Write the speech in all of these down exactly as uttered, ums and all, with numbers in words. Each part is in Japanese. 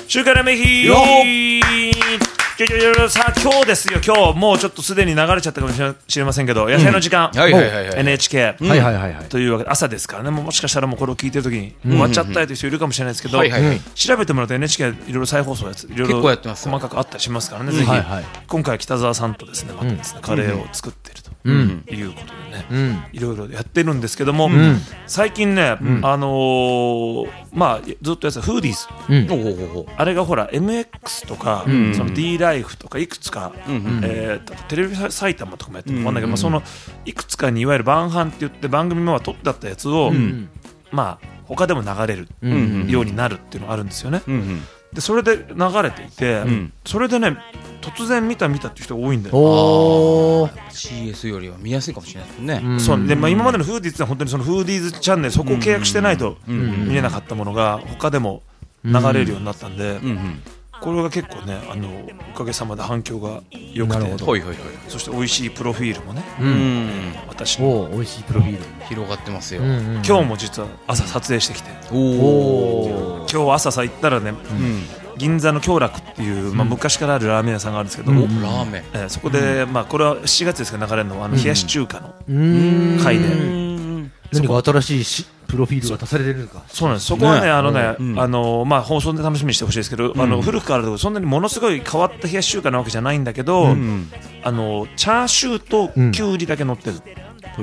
週刊メヒよさあ今日ですよ。今日もうちょっとすでに流れちゃったかもしれませんけど、野菜の時間、 はいはいはいはいエヌエイチケー、 はいはいはいはい。 というわけで朝ですからね。もうもしかしたらもうこれを聞いてる時に終わっちゃったりという人いるかもしれないですけど、 はいはいはい、 調べてもらうと エヌエイチケー いろいろ再放送やついろいろ細かくあったりしますからね。ぜひ、 はいはい、 今回北澤さんとですねまたですね、うん、カレーを作っていると、うん、いうことでね、うん、いろいろやってるんですけども、うん、最近ね、うん、あのー、まあずっとやってたフーディーズ、うん、あれがほら エムエックス とか、うん、その D ライフとかいくつか、うん、えー、テレビ埼玉とかもやってるのか分かんないけど、うん、まあ、そのいくつかにいわゆる晩飯って言って番組は撮ってあったやつを、うん、まあ他でも流れるようになるっていうのがあるんですよね、うんうん、でそれで流れていて、うん、それでね突然見た見たっていう人が多いんだよ。 おー シーエス よりは見やすいかもしれないですね、 うん、そうで、まあ、今までのフーディーズは本当にそのフーディーズチャンネルそこを契約してないと見れなかったものが他でも流れるようになったんで、うんうんうん、これが結構ねあのおかげさまで反響が良くて、ほいほいほい、そして美味しいプロフィールもね、うん、私の美味しいプロフィール広がってますよ、 うんうん、今日も実は朝撮影してきて、お今日朝さ行ったらね、うん、銀座の京楽っていう、まあ、昔からあるラーメン屋さんがあるんですけど、うん、 ラーメン、 えー、そこで、まあ、これはしちがつですけど流れるのはあの冷やし中華の回で、 何か新しいしプロフィールが足されてるのか。 そうなんです。そこはね、あのね、うん、あのまあ放送で楽しみにしてほしいですけど、うん、あの古くからあるそんなにものすごい変わった冷やし中華なわけじゃないんだけど、うん、あのチャーシューときゅうりだけ乗ってる。うん、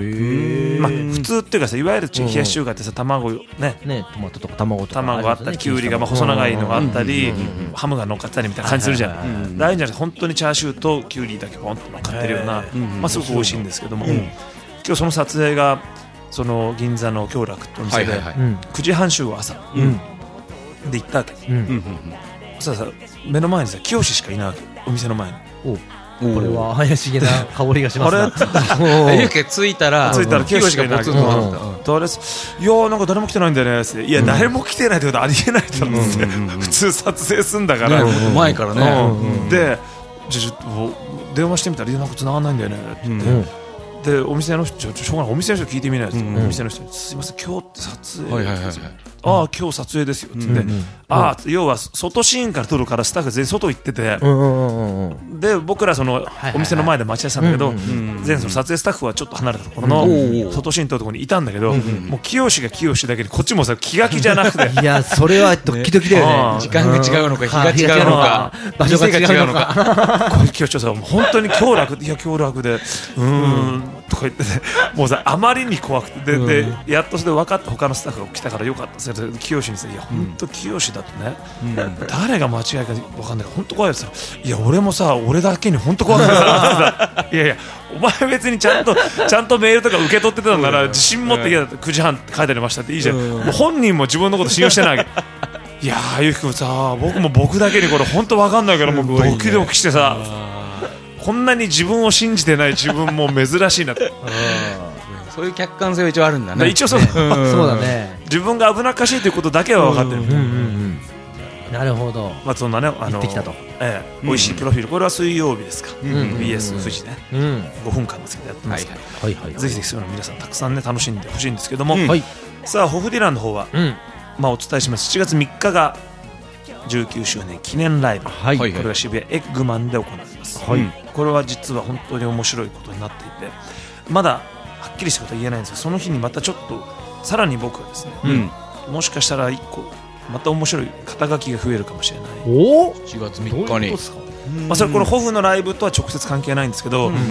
まあ普通っていうかさ、いわゆる冷やし中華ってさ、卵ね、 ね、トマトとか卵とか卵があったり、きゅうりがまあ細長いのがあったり、ハムが乗っかったりみたいな感じするじゃん。ラインじゃなくて本当にチャーシューときゅうりだけポンと乗っかってるような、まあすごく美味しいんですけども、うん、今日その撮影がその銀座の京楽ってお店でくじはん集合朝、うん、で行ったわけ、うん、そしたらさ目の前にさ清しかいないわけ、お店の前に。おこれは怪しげな香りがしますね。 あれユケ着いたら着いたら清しかいないわけ、誰いやーなんか誰も来てないんだよねって、いや誰も来てないってことありえないだろって、普通撮影すんだから、 前からね。 でじゃちょっと電話してみたらいやなんか繋がんないんだよねって言って、でお店の人ちょしょうがないお店の人聞いてみないと、うん、お店の人にすいません今日って撮影、はいはいはいはい、ああ今日撮影ですよって言って、うんうん、ああ要は外シーンから撮るからスタッフ全員外行ってて、うんうんうん、で僕らそのお店の前で待ち合わせたんだけど、全その撮影スタッフはちょっと離れたところの外シーン撮るところにいたんだけど、うんうん、もう清が清だけにこっちもさ気が気じゃなくていやそれはドキドキだよね。 時間が違うのか日が違うのか場所が違うのかこれ清ちょっと本当に京楽いや京楽でうーんとか言ってね、もうさあまりに怖くて で, で、うん、やっとそれで分かって他のスタッフが来たからよかったですけど、清にさいや本当清だとね、うん、誰が間違いか分かんない本当怖いですよ。いや俺もさ俺だけに本当怖くてさいやいやお前別にちゃんとちゃんとメールとか受け取ってたんなら自信持っていやくじはんって書いてありましたっていいじゃん、うん、もう本人も自分のこと信用してないわけいやーゆきくんさ僕も僕だけにこれ本当分かんないからもうドキドキしてさ、こんなに自分を信じてない自分も珍しいなってそういう客観性は一応あるんだね。 一応そう、 ね、そうだね。 自分が危なっかしいということだけは分かってるみたいな、うんうんうんうん、なるほど。 まあそんなねあの行ってきたと、 ええ、美味しいプロフィールこれは水曜日ですか、うんうん、ビーエス 富士ね、うん、ごふんかんの次でやってますから、はいはいはいはい、ぜひぜひそういうの皆さんたくさんね楽しんでほしいんですけども、うん、さあホフディランの方は、うんまあ、お伝えしますしちがつみっかがじゅうきゅうしゅうねん記念ライブ、はい、これが渋谷エッグマンで行われます、はい、これは実は本当に面白いことになっていてまだはっきりしたことは言えないんですがその日にまたちょっとさらに僕はですね、うん、もしかしたらいっこまた面白い肩書きが増えるかもしれない。 おしちがつみっかにまあ、それこのホフのライブとは直接関係ないんですけど、うんうんうん、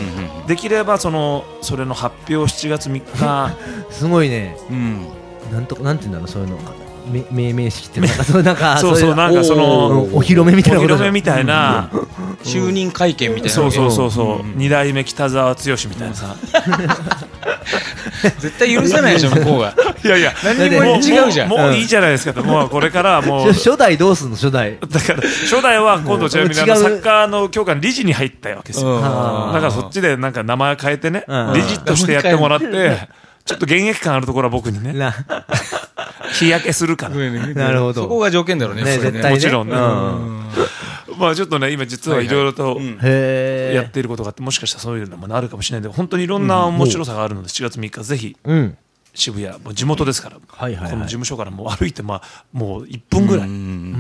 できればそのそれの発表しちがつみっかすごいね、うん、なんとなんていうんだろうそういうの命名式ってなんかそうなんかそうそうなんかそのお披露目みたいなお披露目みたいな就任会見みたいなそうそうそうそう二代目北沢剛みたいなさ絶対許さないでしょ向こうがいやいや何も違うじゃんもういいじゃないですかもうこれからもう初代どうすんの初代だから初代は今度ちなみにサッカーの協会の理事に入ったわけですよだからそっちでなんか名前変えてね理事としてやってもらってちょっと現役感あるところは僕にね日焼けするからなるほどそこが条件だろう ね, ね, ねもちろんね、うん、まあちょっとね今実はいろいろとやっていることがあってもしかしたらそういうのもあるかもしれないので本当にいろんな面白さがあるのでしちがつみっかぜひ渋谷もう地元ですから、はいはいはい、この事務所からもう歩いてまあもういっぷんぐらい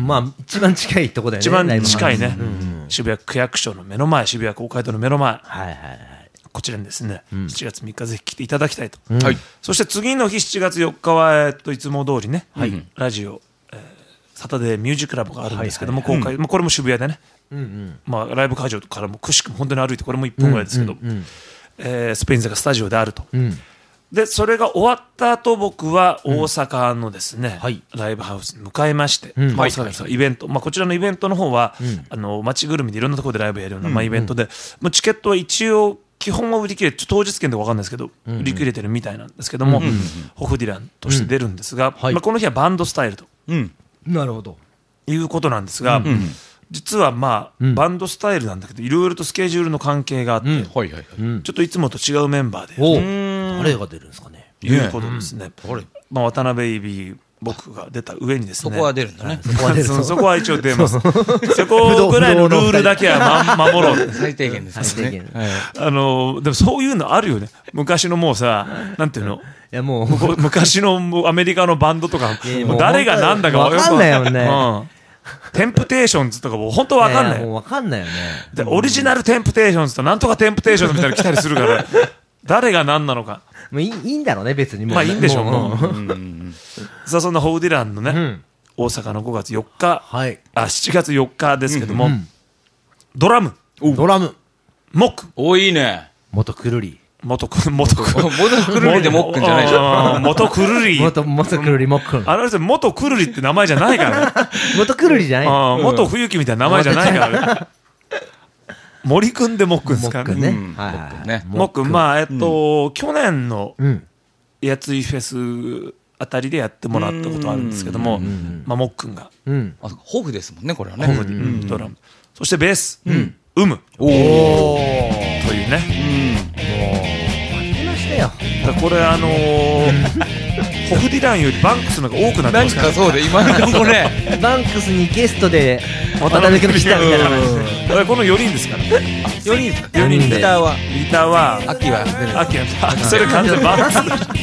まあ一番近いとこだよね。 一番近いね、 うん、 渋谷区役所の目の前、渋谷公会堂の目の前、 はいはいはい、 こちらにですね、 うん、 しちがつみっかぜひ来ていただきたいと、 うん、 そして次の日しちがつよっかは、えっと、いつも通りね、 はい、 ラジオ、えー、サタデーミュージックラボがあるんですけども、 はいはいはい、 公開、まあ、これも渋谷でね、うんうん、まあ、ライブ会場からもくしくも本当に歩いてこれもいっぷんぐらいですけど、うんうんうん、えー、スペイン坂スタジオであると、うん、でそれが終わった後僕は大阪のですね、うん、はい、ライブハウスに向かいまして、うん、まあ、大阪のイベント、まあ、こちらのイベントの方は、うん、あの街ぐるみでいろんなところでライブやるような、まあ、イベントで、うんうん、もうチケットは一応基本は売り切れて、当日券で分かんないですけど、うんうん、売り切れてるみたいなんですけども、うんうん、ホフディランとして出るんですが、うん、はい、まあ、この日はバンドスタイルと、うん、なるほどいうことなんですが、うんうん、実はまあ、うん、バンドスタイルなんだけどいろいろとスケジュールの関係があって、うん、はいはいはい、ちょっといつもと違うメンバーで、 お誰が出るんですかね、 いうことですね、うん、まあ、渡辺イビー僕が出た上にですね、 そこは出るんだね、 そこは出るそこは一応出ますそこぐらいのルールだけは、ま、守ろう最低限ですね、はい、 あのでもそういうのあるよね、昔のもうさ、なんていうの、 いやもう昔のアメリカのバンドとかもう誰が何だか分かんないよね、うん、 テンプテーションズとかもう本当分かんない、 いやもう分かんないよね、 でオリジナルテンプテーションズとなんとかテンプテーションズみたいなの来たりするから誰が何なのか、 もういい、いいんだろうね別にもう、 まあいいんでしょう、もう、うん、さあそんなホフディランのね、うん、大阪のごがつよっか、はい、あしちがつよっかですけども、うんうん、ドラムドラムモック、おいいね、 元くるり元く元く元くるりでモックんじゃないでしょ元くるり元元くるりモックン、 あの人元くるりって名前じゃないからね元くるりじゃない、 あ元冬木みたいな名前じゃないからね森くんでモックンですからね、モックン、まあえっと、うん、去年のやついフェスあたりでやってもらったことあるんですけども、まあモックンが、うん、 あホフですもんねこれはね、 ホフで、うん、ドラム、そしてベース、うん、ウム、おおというね、うん、もう待ってましたよ、 だこれあのーホフディランよりバンクスの方が多くなってますから、 なんかそうで今のところねバンクスにゲストで渡辺君来たみたいな感じ、 このよにんですからよにんですか、よにんで、 ギターはギターは秋は秋はそれ完全バンクスなるほどなる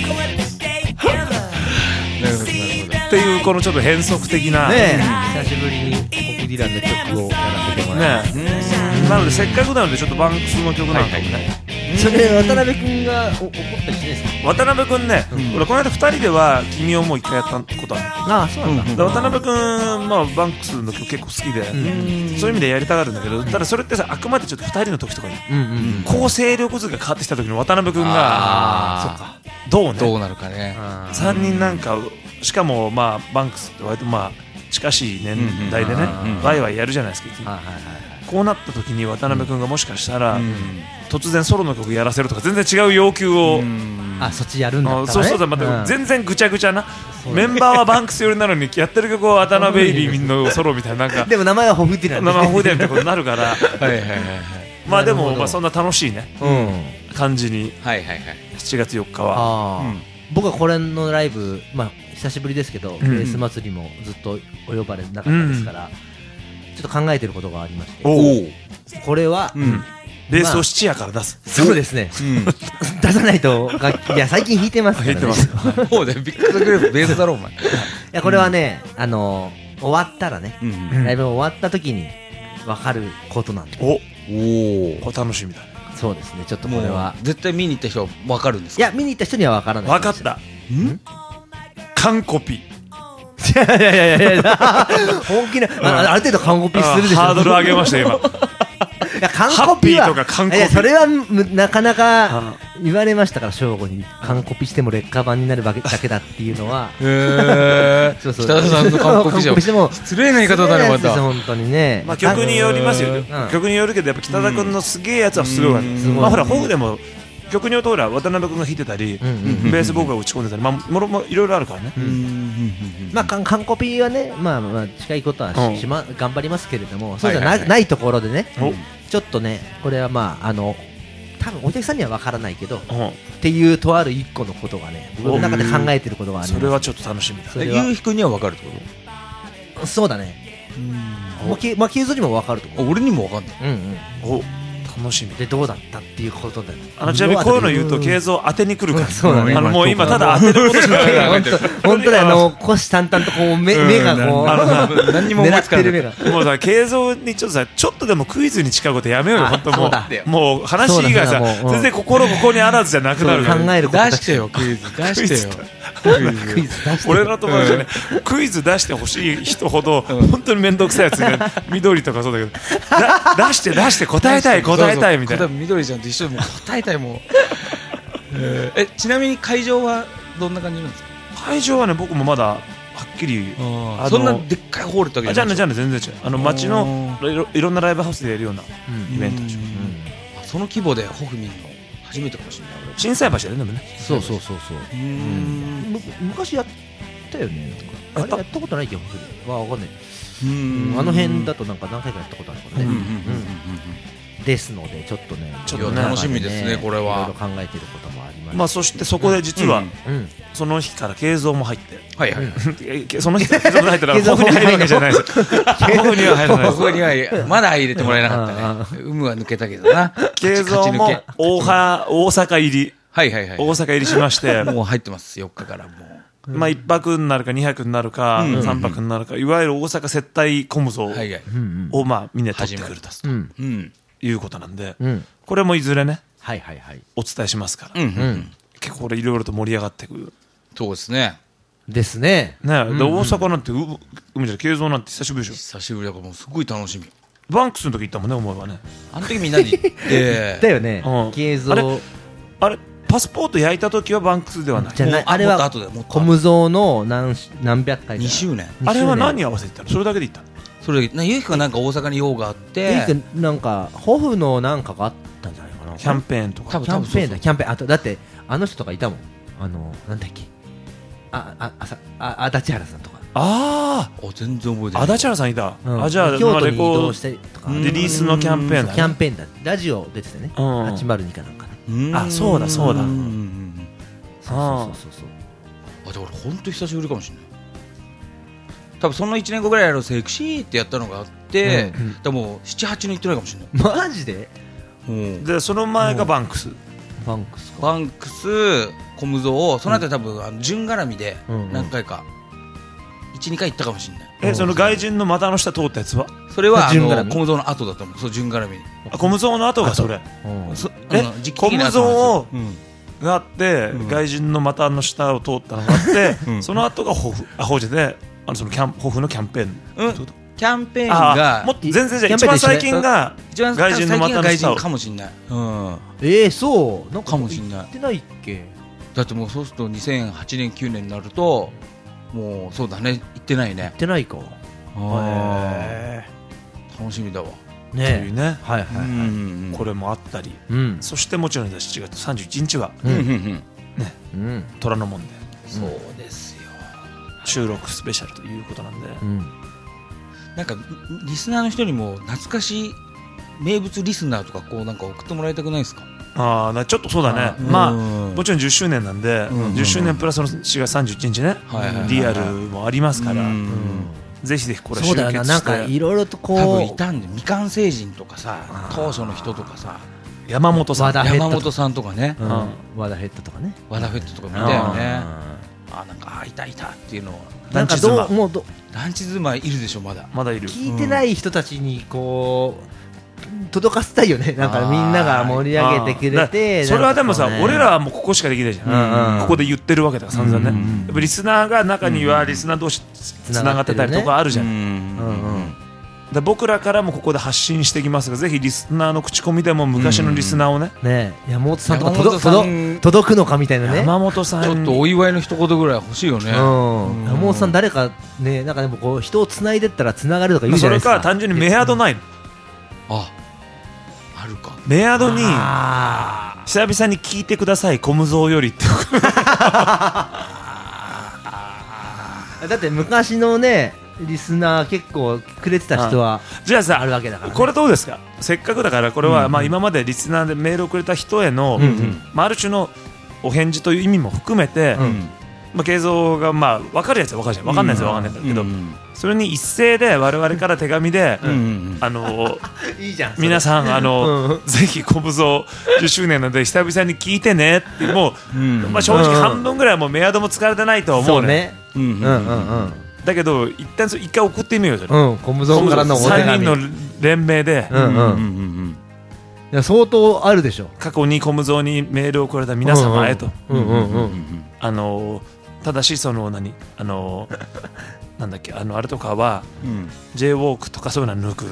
ほどっていうこのちょっと変則的な、 ね、久しぶりにホフディランの曲をやらせてもらって、 ね、なのでせっかくなのでちょっとバンクスの曲なんかもね、はいはいはい、 それ渡辺君が怒ったりしないですか？ 渡辺君ね、うん、俺この間ふたりでは君をもう一回やったことある。 ああそうなんだ、うん、 で渡辺君、まあ、バンクスの曲結構好きで、うん、そういう意味でやりたがるんだけど、ただそれってさあくまでちょっとふたりの時とかに、うんうんうん、こう勢力図が変わってきた時の渡辺君がそうかどうねどうなるかね、 さんにんなんかしかもまあバンクスって割とまあ近しい年代でね、ワイワイやるじゃないですか、はいはいはい、こうなった時に渡辺君がもしかしたら、うん、突然ソロの曲やらせるとか全然違う要求を、うん、 あそっちやるんだったらね、 そうそうそう、また全然ぐちゃぐちゃな、うん、メンバーはバンクス寄りなのにやってる曲は渡辺ベイビーみんなソロみたいな、なんかでも名前はホフディラン、 名前はホフディランってことになるからはいはいはい、はい、まあでもまあそんな楽しいね、うん、感じに、はいはいはい、しちがつよっかは、 うん、僕はこれのライブ、まあ久しぶりですけど、うん、ベース祭りもずっとお呼ばれなかったですから、うん、ちょっと考えてることがありまして、おこれは、うん、 ベースを七夜から出す、 まあ、そうですね、うん、出さないと楽器、いや最近弾いてますからね、弾いてますそうだよ、ビッググループベースだろお前いやこれはね、うん、あの終わったらね、うん、ライブ終わった時に分かることなんで、 おお楽しみだね。 そうですね、ちょっとこれは絶対見に行った人は分かるんですか？ いや見に行った人には分からない。 分かった、ん完コピ。 いやいやいやいや本気な、うん、あ, ある程度完コピするでしょ。 ハードル上げました今。 いや完コピは、 ハッピーとか完コピ、 いやそれはなかなか言われましたから、正吾に完コピしても劣化版になるだけだっていうのは。 へえ。そうそう。北田さんの完コピじゃ失礼な言い方だねまた。 本当にね。 まあ曲によりますよね。曲によるけどやっぱ北田君のすげえやつはすごいわけ。まあほらホフでも。曲によってほら渡辺君が弾いてたり、うんうんうん、ベース僕が打ち込んでたり、まあ、もろもいろいろあるからね、うんうんうん、 まあ完コピはね、まあ、まあ近いことは し,、うん、しま頑張りますけれども、そうじゃ な,、はいはいはい、ないところでね、うん、ちょっとねこれはまああの多分お客さんには分からないけど、うん、っていうとある一個のことがね僕の中で考えてることがあります。 それはちょっと楽しみだ。 ゆうひくんには分かるってこと？ そうだね。うん、まあ、まあ、キーズにも分かると思う。 俺にも分かんない、 うんうん、お楽しみでどうだったっていうことだよ。 あのちなみにこういうの言うと慶三当てに来るから、 そうだね、 あのもう今ただ当てることしかないから本当だよ、あの虎視眈々とこう 目, 目がこうあの何にも思いつかない。 もうさ慶三にちょっとさちょっとでもクイズに近いことやめようよ本当もうもう話以外さ全然心ここにあらずじゃなくなるから考えること出してよクイズ出してよクイズ出して俺の友達はねクイズ出してほしい人ほど本当に面倒くさいやつが緑とかそうだけどだ出して出して答えたい答えたいみたいな。 緑ちゃんと一緒にもう答えたいもうえちなみに会場はどんな感じなんですか？ 会場はね僕もまだはっきりあそんなでっかいホールってわけじゃないじゃあねじゃあね全然違うあの街のい ろ, いろんなライブハウスでやるようなイベントでしょ、うんうん、 その規模でホフミンの初めてかもしれない心斎橋でねでもねそうそうそうそううん、昔やったよねなんかあれやったことない気がするわ分かんないうんあの辺だとなんか何回かやったことあるからねですのでちょっとねちょっとね楽しみですねこれはいろいろ考えてることもあります、 まあそしてそこで実はその日から慶三も入ってはいはいその日から慶三も入ったらホフに入るわけじゃないですホフには入らないホフにはまだ入れてもらえなかったね有無は抜けたけどな慶三も大阪入りはいはいはい大阪入りしましてもう入ってますよっかからもうまあいっぱくになるかにはくになるかさんぱくになるかいわゆる大阪接待コム像をまあみんなで取ってくるということなんでこれもいずれねお伝えしますから結構これいろいろと盛り上がってくるそうですねですねねで大阪なんて海じゃ慶三なんて久しぶりでしょ久しぶりだからもうすごい楽しみバンクスの時行ったもんね思えばねあの時みんなで行ってだよね慶三あれパスポート焼いた時はバンクスではないじゃないあれはコム像の 何, 何百回かにしゅうねんあれは何に合わせてたのそれだけで行ったのそれでゆうきくんがなんか大阪に用があってゆうきくんなんかホフのなんかがあったんじゃないかなキャンペーンとかキャンペーンだキャンペーンあとだってあの人とかいたもんあのなんだっけあああさあ足立原さんとかああ全然覚えてない足立原さんいた、 うん、 あじゃあ京都に移動してとかリリースのキャンペーンだ、ね、 キャンペーンだラジオ出ててね、うん、はちまるにかなんかねあそうだそうだそうそうそうそうあだから本当久しぶりかもしれない多分そのいちねんごぐらいやろセクシーってやったのがあって、うん、でもななはちねん行ってないかもしれないマジで、 うん、でその前がバンクスバンクスかバンクスコムゾをその後多分、うん、あの順絡みで何回か、うん、いちにかい行ったかもしれないえその外人の股の下通ったやつはそれはあのコムゾの後だと思うそう順絡みにあコムゾの後がそれえコムゾを、うんがあって、うん、外人の股の下を通ったのがあって、うん、その後がホフあホジであのそのキャンホフのキャンペーン、 うん、キャンペーンがもっと全然じゃ一番最近が外人の股の下をかもしれない、うん、 えー、そうなんかかもしれない言ってないっけだってもうそうするとにせんはちねんきゅうねんになるともうそうだね行ってないね行ってないかあ楽しみだわねというねはいはいはい、うんうん、これもあったり、うん、そしてもちろんしちがつさんじゅういちにちは、うんうんねうん、虎ノ門でそうですよ収録スペシャルということなんで、うん、 なんかリスナーの人にも懐かしい名物リスナーとかこうなんか送ってもらいたくないですかああちょっとそうだねまあもちろんじゅっしゅうねんなんで、うん、じゅっしゅうねんプラスのしがつさんじゅういちにちね、はいはい、リアルもありますから、うんうんぜひぜひこれ集結してそうだよななんかいろいろとこう多分いたんで未完成人とかさ当初の人とかさ山本さん山本さんとかね、 うん、和田ヘッドとかね和田ヘッドとか見たよねあなんかあいたいたっていうのはなんかどうもうど団地妻いるでしょまだまだいる聞いてない人たちにこう届かせたいよねなんかみんなが盛り上げてくれてそれはでもさ、ね、俺らはもうここしかできないじゃん、うんうん、ここで言ってるわけだから散々ね、うんうん、やっぱリスナーが中にはリスナー同士つながってたりとかあるじゃん、うんうん、で僕らからもここで発信していきますがぜひリスナーの口コミでも昔のリスナーをね、 うん、ね山本さんとか届届くのかみたいなね山本さんちょっとお祝いの一言ぐらい欲しいよね、うんうん、山本さん誰かねなんかでもこう人をつないでったらつながるとか言うじゃないですかそれか単純にメアドないのああるかメアドに久々に聞いてくださいコムゾーよりってだって昔のねリスナー結構くれてた人はじゃあさあるわけだから、ね、 これどうですかせっかくだからこれは、うんうんまあ、今までリスナーでメールをくれた人への、うんうんまあ、ある種のお返事という意味も含めて、うんまあ、慶三がまあ分かるやつは分かるじゃん分かんないやつは分かんないんだけど、うんうん、 それに一斉で我々から手紙で、 うんうん、 あのいいじゃん皆さんあの、うん、ぜひコムゾじゅっしゅうねんなので久々に聞いてねってもう、うんまあ、正直半分ぐらいはもうメアドも使われてないと思うね。 そうね、うんうんうんうん、 だけど一旦それ一回送ってみようよ、 うん、コムゾーからのお手紙さんにんの連名で、 うんうんうんうん、いや相当あるでしょ。過去にコムゾーにメールをくれた皆様へと、あのただしその何あのなんだっけあのあれとかは、うん、J ウォークとかそういうのは抜く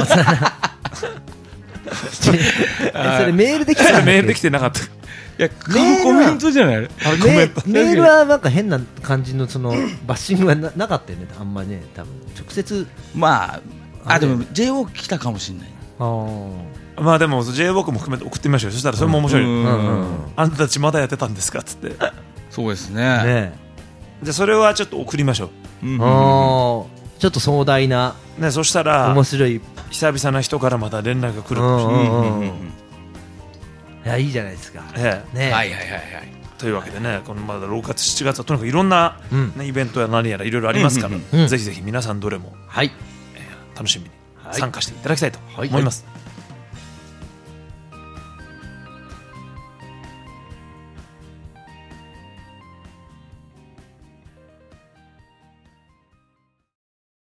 それメールできてなかった。 メールできてなかった。いやコメントじゃない。 コメントメールはなんか変な感じのそのバッシングが な, なかったよね。あんまね多分直接まああでも J ウォーク来たかもしれない。 あまあでも J ウォークも含めて送ってみましょう。そしたらそれも面白い、うんうんうん、あんたたちまだやってたんですかっつってそうです ね, ねじゃあそれはちょっと送りましょう、うんうん、 あちょっと壮大な、 ね、そしたら面白い久々な人からまた連絡が来るかもしれない、うんうんうん、 いやいいじゃないですか、 ええ、 ね、 はいはいはいはいというわけでねこのまだろくがつしちがつはとにかくいろんな、ねうん、イベントや何やらいろいろありますから、うんうんうん、ぜひぜひ皆さんどれも、 はいえー、楽しみに参加していただきたいと思います、はいはい